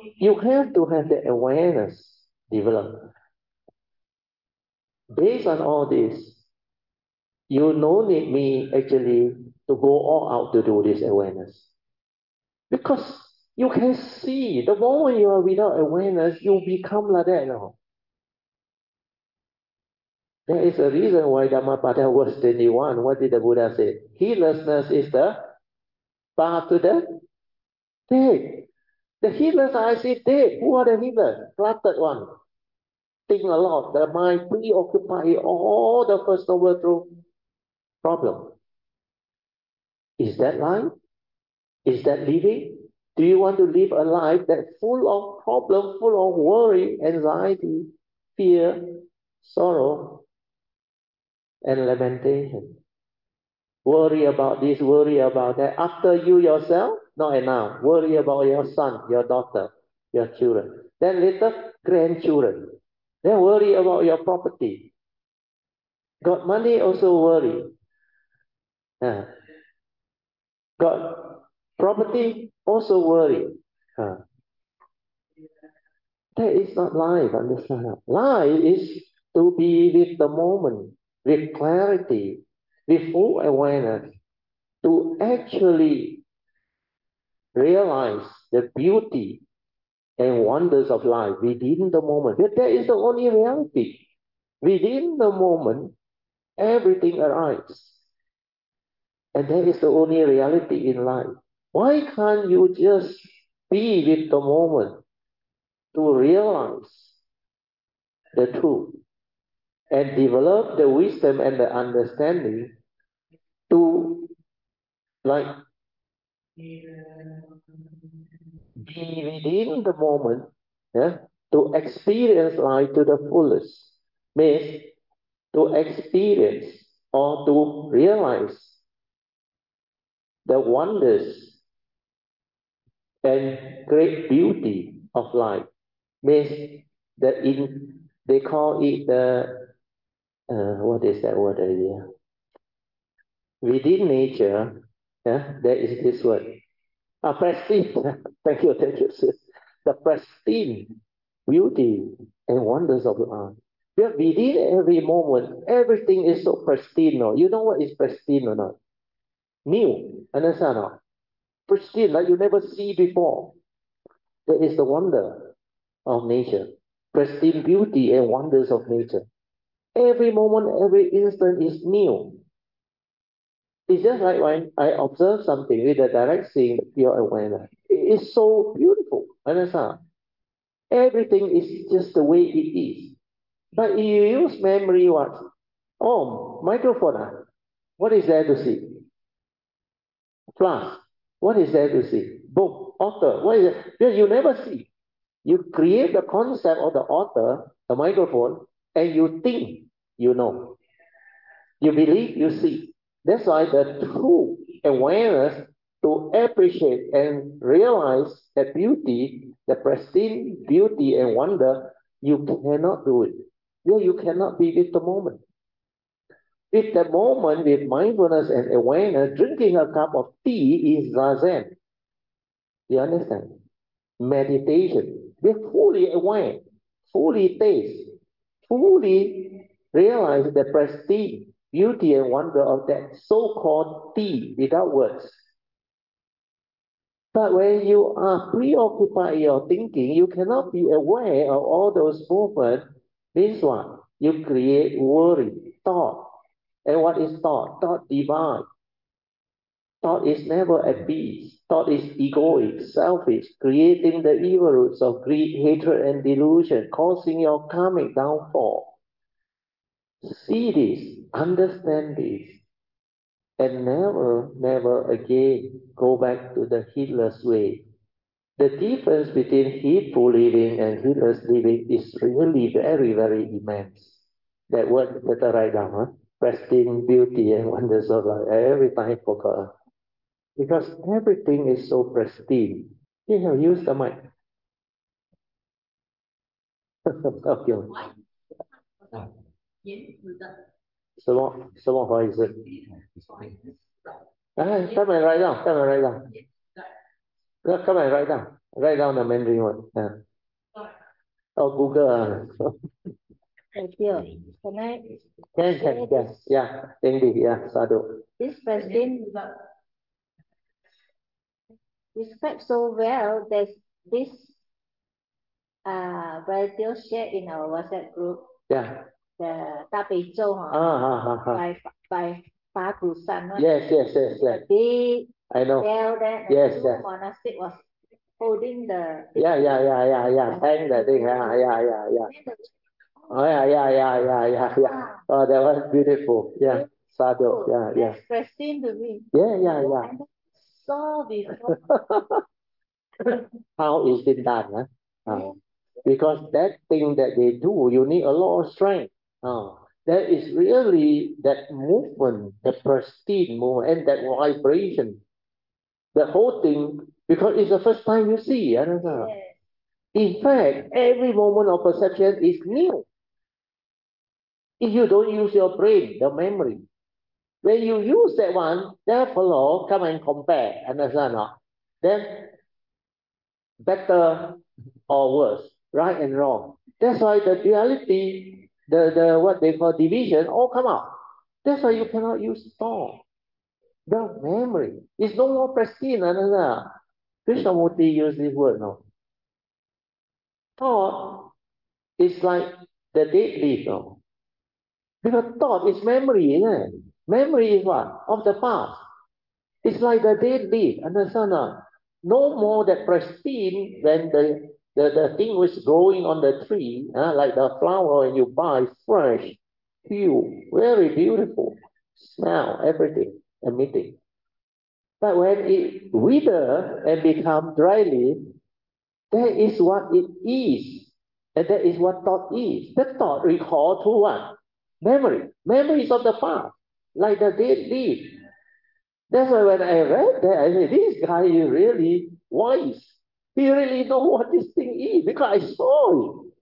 you have to have the awareness developed. Based on all this, you no need me actually to go all out to do this awareness. Because you can see the moment you are without awareness, you become like that now. There is a reason why Dhammapada verse 21, what did the Buddha say? Heedlessness is the path to the dead. The heedless are as if dead. Who are the heedless? Cluttered one. Think a lot. The mind preoccupied all the First Noble Truth problem. Is that life? Is that living? Do you want to live a life that's full of problems, full of worry, anxiety, fear, sorrow, and lamentation? Worry about this, worry about that. After you yourself, not enough. Worry about your son, your daughter, your children. Then later, grandchildren. Then worry about your property. Got money, also worry. Got property, also worry. That is not life, understand? Life is to be with the moment, with clarity, with full awareness, to actually realize the beauty and wonders of life within the moment. That is the only reality. Within the moment, everything arrives. And that is the only reality in life. Why can't you just be with the moment to realize the truth and develop the wisdom and the understanding to like be within the moment, yeah, to experience life to the fullest, means to experience or to realize the wonders and great beauty of life, means they call it the what is that word idea? Within nature, yeah, there is this word. Pristine. Thank you, sis. The pristine beauty and wonders of life. Yeah, within every moment, everything is so pristine. No? You know what is pristine or not? New. Understand? No? Pristine, like you never see before. That is the wonder of nature. Pristine beauty and wonders of nature. Every moment, every instant is new. It's just like when I observe something with a direct seeing, pure awareness. It is so beautiful. Understand? Everything is just the way it is. But if you use memory, what? Oh, microphone. What is there to see? Flash. What is there to see? Book. Author. What is it? Because you never see. You create the concept of the author, the microphone, and you think you know. You believe you see. That's why the true awareness to appreciate and realize that beauty, the pristine beauty and wonder, you cannot do it. You cannot be with the moment. With the moment, with mindfulness and awareness, drinking a cup of tea is zazen. You understand? Meditation. Be fully aware, fully taste, fully realize the prestige, beauty, and wonder of that so-called tea without words. But when you are preoccupied in your thinking, you cannot be aware of all those movements. This one, you create worry, thought. And what is thought? Thought divine. Thought is never at peace. Thought is egoic, selfish, creating the evil roots of greed, hatred, and delusion, causing your karmic downfall. See this, understand this, and never, never again go back to the heedless way. The difference between heedful living and heedless living is really very, very immense. That word better write down, huh? Pristine beauty and wonders of life. Every time I forgot. Because everything is so pristine. You have used the mic. Okay. 什么怀疑是？哎，下面来了，下面来了。 Come on, write down. Write down the Mandarin word. Oh, Google. Can I Can. Yes. Yeah. Indeed. Yeah. Sadhu. this person describes so well that this radio share in our WhatsApp group Yeah. the 大悲咒 by Father Son. Yes. The big I know. bell that Yes. monastic was holding the Yeah. Thank the thing. Yeah. Oh, yeah. Oh, that was beautiful. Yeah. Sadhu. Yeah. That's pressing to me. Yeah. I saw before. How is it done? Because that thing that they do, you need a lot of strength. That is really that movement, the pristine movement, and that vibration. The whole thing, because it's the first time you see. In fact, every moment of perception is new. If you don't use your brain, the memory, when you use that one, therefore come and compare. Understand? Then better or worse, right and wrong. That's why the duality, the what they call division, all come out. That's why you cannot use thought. The memory is no more pristine. Krishnamurti used this word no. Thought is like the dead leaf no. Because thought is memory, isn't it? Memory is what? Of the past. It's like the dead leaf, understand? No more that pristine when the thing was growing on the tree, like the flower when you buy fresh, hue, very beautiful, smell, everything, emitting. But when it wither and become dry leaf, that is what it is. And that is what thought is. The thought recall to what? Memory. Memories of the past, like the dead leaf. That's why when I read that, I said, this guy is really wise. He really know what this thing is because I saw it.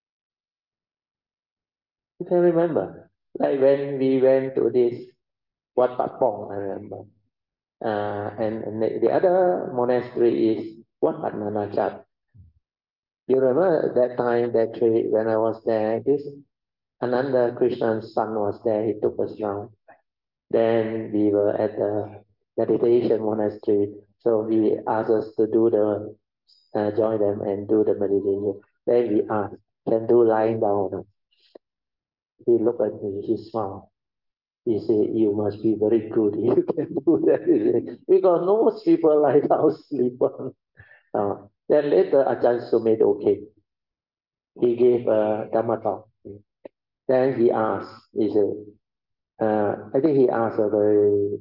You can remember. Like when we went to this Wat Pat Pong, I remember. And the other monastery is Wat Pat Nanachat. You remember that time, that trip, when I was there, this Ananda Krishna's son was there, he took us around. Then we were at the meditation monastery, so he asked us to do join them and do the meditation. Then we asked, can do lying down? He looked at me, he smiled. He said, you must be very good. You can do that. Because most people lie down sleep. Then later, Ajahn Sumit, okay. He gave a Dhamma talk. Then he asked, he said, I think he asked a very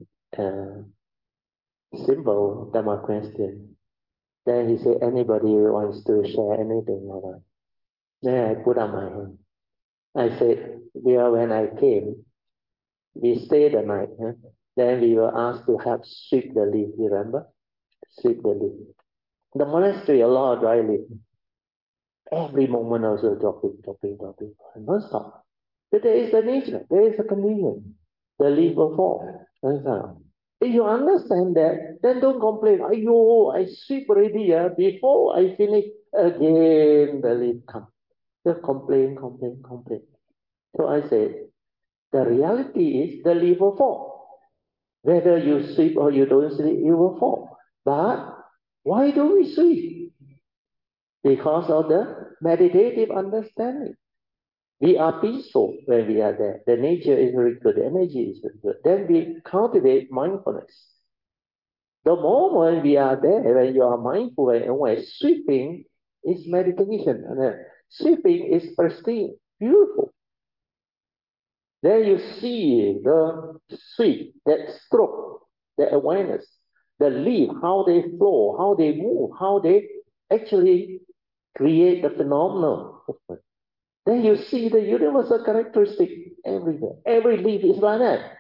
simple Dhamma question. Then he said, anybody wants to share anything or not? Then I put up my hand. I said, when I came, we stayed the night. Then we were asked to help sweep the leaf, you remember? Sweep the leaf. The monastery, a lot of dry leaf. Every moment also dropping, non-stop. But there is a nature, there is a condition. The leaf will fall. If you understand that, then don't complain. Ayo, I sweep already. Before I finish, again the leaf comes. Just complain. So I said, the reality is the leaf will fall. Whether you sweep or you don't sweep, it will fall. But why do we sweep? Because of the meditative understanding. We are peaceful when we are there. The nature is very good. The energy is very good. Then we cultivate mindfulness. The moment we are there, when you are mindful and when sweeping is meditation. And sweeping is pristine, beautiful. Then you see the sweep, that stroke, the awareness, the leaf, how they flow, how they move, how they actually create the phenomenal movement. Then you see the universal characteristic everywhere. Every leaf is like that.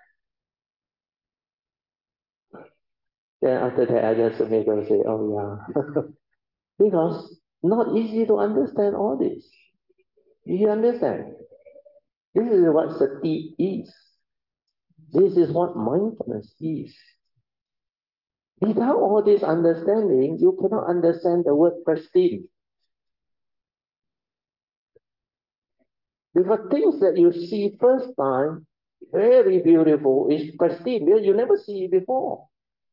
Then after that, I just make them say, oh yeah. Because not easy to understand all this. You understand? This is what sati is. This is what mindfulness is. Without all this understanding, you cannot understand the word pristine. Because things that you see first time, very beautiful, is pristine, because you never see it before.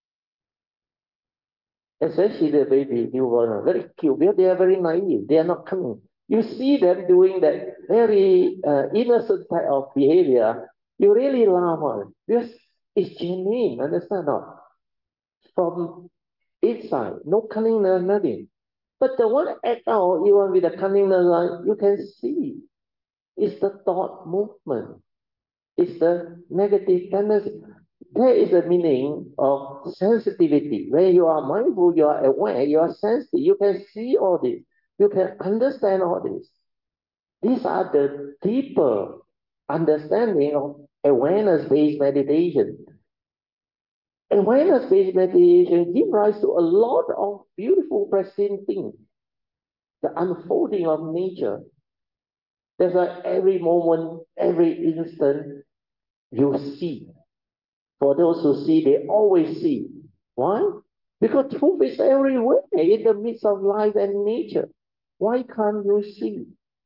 Especially the baby newborn, very cute, because they are very naive, they are not coming. You see them doing that very innocent type of behavior, you really laugh on it, because it's genuine, understand not? From inside, no cunningness, nothing. But the one act out, even with the cunningness, you can see. It's the thought movement. It's the negative tendency. There is a meaning of sensitivity. When you are mindful, you are aware, you are sensitive, you can see all this. You can understand all this. These are the deeper understanding of awareness-based meditation. Awareness-based meditation gives rise to a lot of beautiful present things. The unfolding of nature. That's why every moment, every instant, you see. For those who see, they always see. Why? Because truth is everywhere in the midst of life and nature. Why can't you see?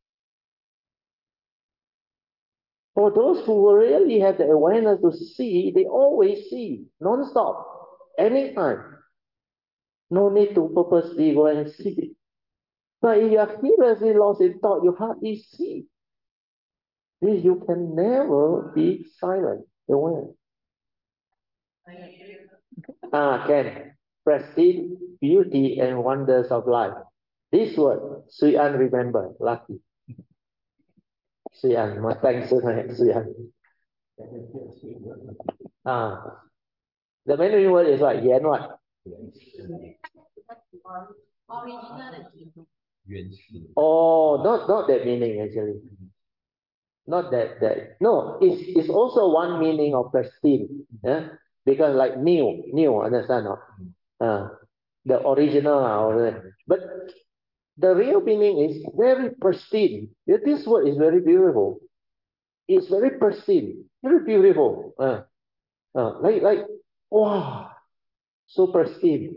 For those who really have the awareness to see, they always see, non-stop, anytime. No need to purposely go and see. But if you are seriously lost in thought, you hardly see. You can never be silent, aware. Can. Prestige, beauty, and wonders of life. This word, Sui An remember, lucky. Sui An, my thanks to Sui An. The Mandarin word is what? Yan what? Oh, not that meaning actually. Not that. No, it's also one meaning of pristine. Yeah? Because like new, understand? No? The original. But the real meaning is very pristine. Yeah, this word is very beautiful. It's very pristine, very beautiful. Like, wow, so pristine.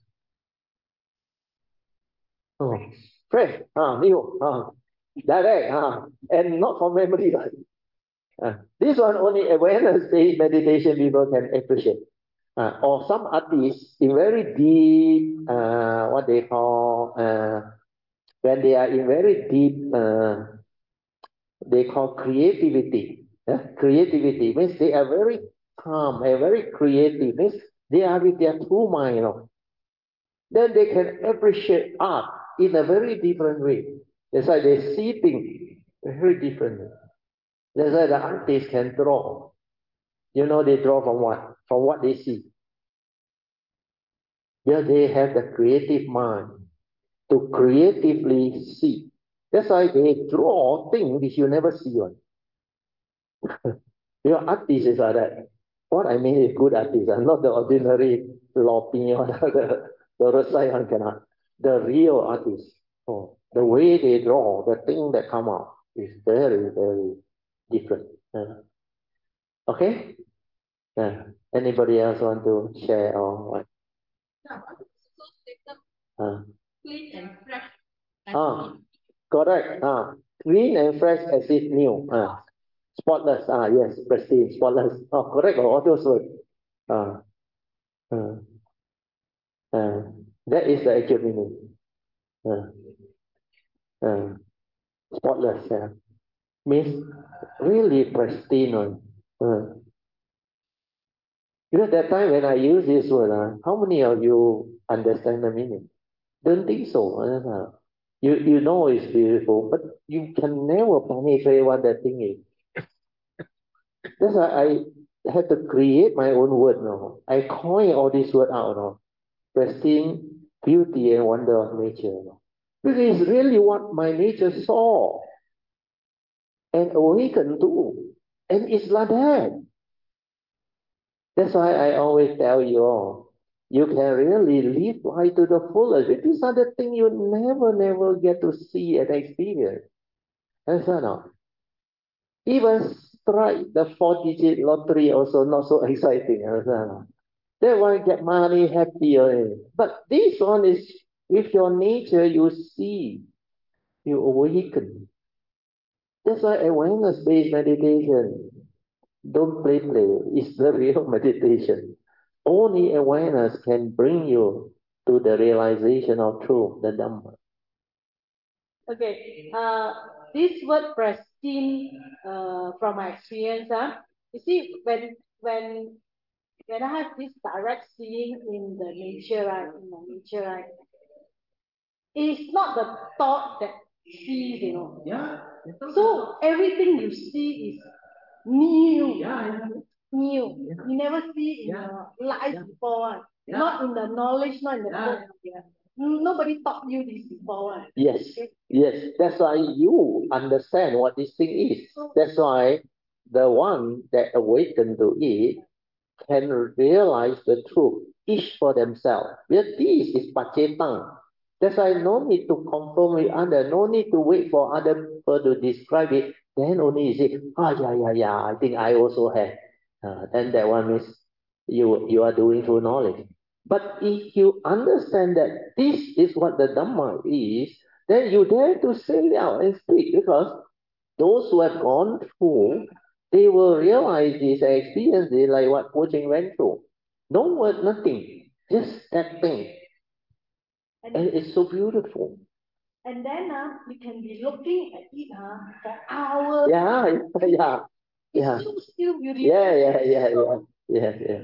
Oh, fresh, new, direct, and not from memory. This one only awareness-based meditation people can appreciate. Or some artists in very deep, what they call, when they are in very deep, they call creativity. Creativity means they are very calm and very creative. Means they are with their true mind. Then they can appreciate art in a very different way. That's why they see things very differently. That's why the artists can draw. They draw from what? From what they see. They have the creative mind to creatively see. That's why they draw things which you never see one. Artists are that. What I mean is good artists, not the ordinary lopping or the roadside one cannot. The real artists. The way they draw, the thing that come out is very, very different. Okay? Anybody else want to share or what? Clean and fresh. Correct. Clean and fresh as if new. Spotless. Yes, pristine, spotless. Correct. All those words. Uh, uh, that is the actual meaning. Spotless. Means really pristine one. That time when I use this word, how many of you understand the meaning? Don't think so. You know it's beautiful, but you can never penetrate what that thing is. That's why I had to create my own word now. I coin all these words out now. Pristine, beauty, and wonder of nature. This is really what my nature saw and awakened to. And it's like that. That's why I always tell you all, you can really live life to the fullest. These are the things you never get to see and experience. That's not. Even strike the 4-digit lottery also not so exciting. That one get money, happier. But this one is with your nature, you see, you awaken. That's why awareness-based meditation, don't play. It's the real meditation. Only awareness can bring you to the realization of truth, the Dhamma. Okay. This word pristine, from my experience, you see, when I have this direct seeing in the nature, right, it's not the thought that sees, Yeah. So everything you see is new. New. Yeah. You never see in your life before. Not in the knowledge, not in the book. Nobody taught you this before. Yes. Okay? Yes. That's why you understand what this thing is. That's why the one that awakened to it can realize the truth, each for themselves. Because this is Pacetang. That's why no need to confirm with other, no need to wait for other people to describe it. Then only you say, yeah, I think I also have. Then that one means you are doing through knowledge. But if you understand that this is what the Dhamma is, then you dare to say it out and speak, because those who have gone through, they will realize this and experience it like what Coaching went through. No word, nothing, just that thing. And it's so beautiful. And then you can be looking at it for hours. Yeah. It's still beautiful. Yeah.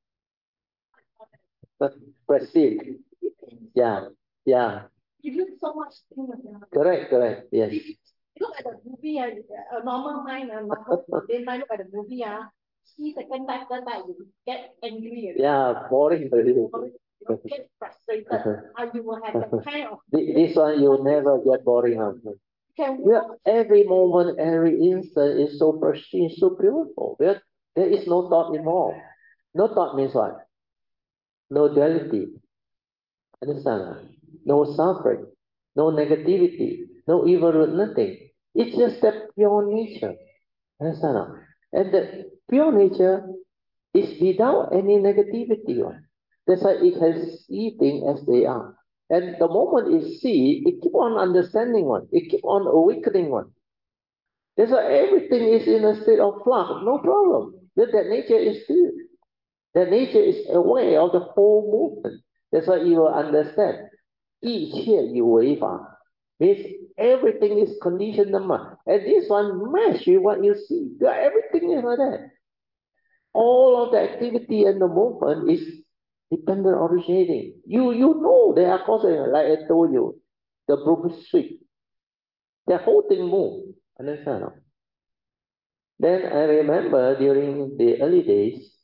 But perceive. Yeah. You look so much things. Correct. Yes. Look at the movie, a normal mind, they might look at the movie, see second time, third time, you get angry. Yeah, boring already. You get frustrated. You will have that kind of. This one you never get boring of. Every moment, every instant is so pristine, so beautiful. There is no thought involved. No thought means what? No duality. Understand? No suffering, no negativity, no evil root, nothing. It's just that pure nature. Understand? And the pure nature is without any negativity. That's why it can see things as they are. And the moment it see, it keep on understanding one. It keep on awakening one. That's why everything is in a state of flux. No problem. That nature is still. That nature is aware of the whole movement. That's why you will understand. 一切有为法 means everything is conditioned Dhamma. And this one match with what you see. Everything is like that. All of the activity and the movement is dependent originating. You know they are causing, like I told you, the broken sweep. The whole thing move. Understand? Then I remember during the early days,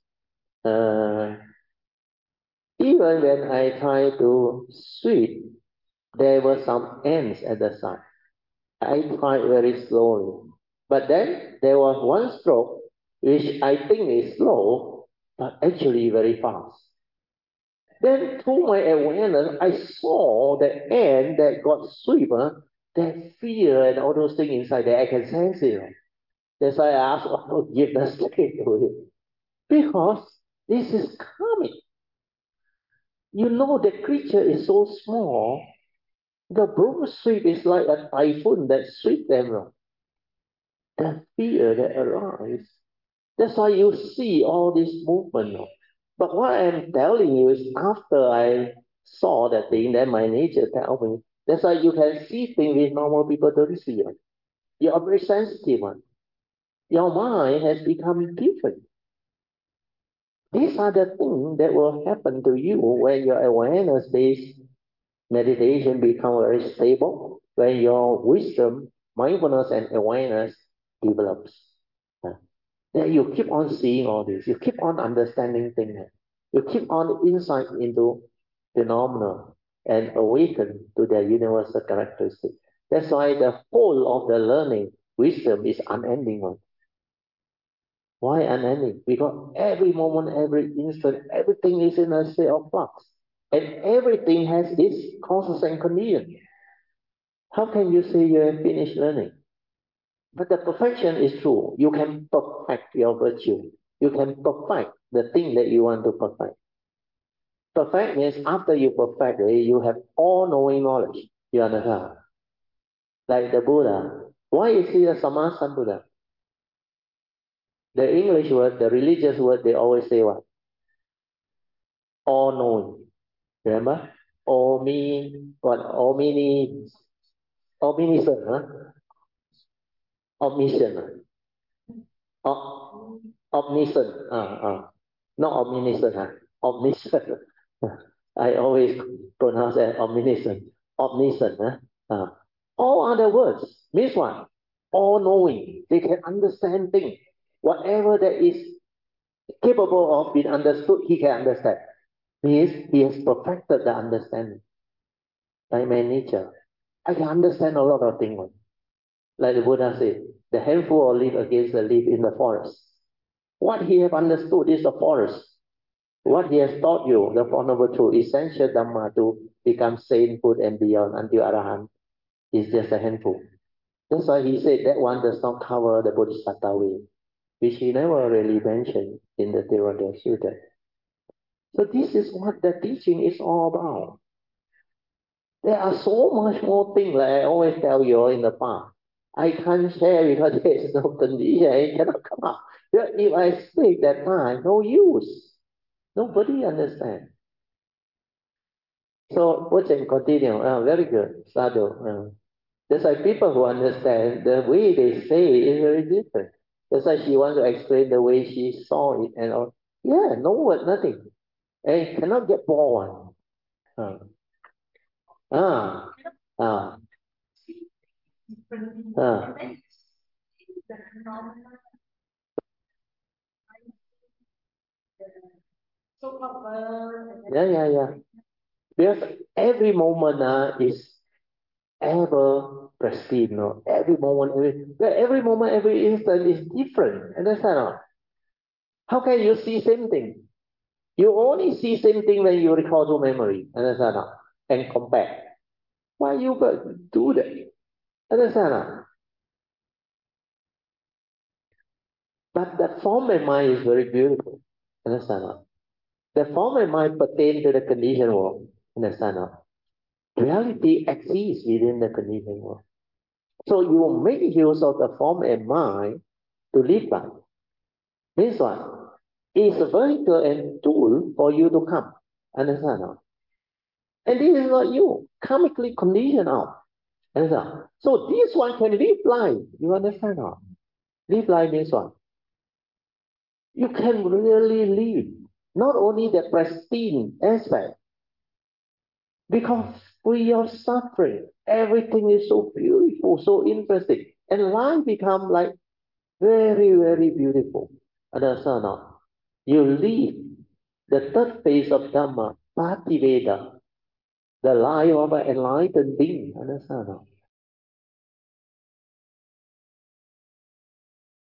even when I tried to sweep, there were some ants at the side. I tried very slowly. But then there was one stroke, which I think is slow, but actually very fast. Then through my awareness, I saw the ant that got swept, that fear and all those things inside there, I can sense it. That's why I asked, give the straight to it. Because this is coming. You know the creature is so small, the broom sweep is like a typhoon that sweep them. The fear that arises. That's why you see all this movement. But what I'm telling you is after I saw that thing, then my nature tell me. That's why you can see things with normal people don't see. You are very sensitive one. Your mind has become different. These are the things that will happen to you when your awareness-based meditation become very stable, when your wisdom, mindfulness, and awareness develops. Then you keep on seeing all this. You keep on understanding things. You keep on insight into phenomena and awaken to their universal characteristic. That's why the whole of the learning, wisdom, is unending one. Why unending? Because every moment, every instant, everything is in a state of flux. And everything has its causes and conditions. How can you say you have finished learning? But the perfection is true. You can perfect your virtue. You can perfect the thing that you want to perfect. Perfect means after you perfect, you have all-knowing knowledge. You understand? Like the Buddha. Why is he a Sammasambuddha? The English word, the religious word, they always say what? All-knowing. Remember? Omniscient, huh? Omniscient. Omniscient. Not omniscient, huh? Omniscient. I always pronounce that omniscient. Omniscient, huh? All other words means what? All knowing. They can understand things. Whatever that is capable of being understood, he can understand. Means he has perfected the understanding. Like my nature. I can understand a lot of things. Like the Buddha said, the handful of leaf against the leaf in the forest. What he have understood is the forest. What he has taught you, the Four Noble Truths, essential Dhamma to become sainthood and beyond until Arahant, is just a handful. That's why he said that one does not cover the Bodhisattva way, which he never really mentioned in the Theravada Sutta. So this is what the teaching is all about. There are so much more things, like I always tell you in the past. I can't share because there is no condition, I cannot come up. If I speak that time, no use. Nobody understands. So, we can continue. Very good. Sadhu. That's why people who understand, the way they say it is very different. That's why she wants to explain the way she saw it and all. Yeah, no word, nothing. And cannot get bored. Uh, ah, ah, ah. Yeah. Because every moment is ever pristine. No? Every moment, every instant is different. Understand? No? How can you see same thing? You only see same thing when you recall to memory. Understand? No? And compare. Why you got to do that? Understand? No? But the form and mind is very beautiful. Understand? No? The form and mind pertain to the conditioned world. Understand? No? Reality exists within the conditioned world. So you make use of the form and mind to live by. Means what? It's a vehicle and tool for you to come. Understand? No? And this is not you. Karmically conditioned out. Understand? So this one can live life. You understand? No? Live life means what? You can really live. Not only the pristine aspect, because free of suffering. Everything is so beautiful, so interesting. And life become like very, very beautiful. Understand? No? You live the third phase of Dhamma, Pativeda, the life of an enlightened being. Understand? No?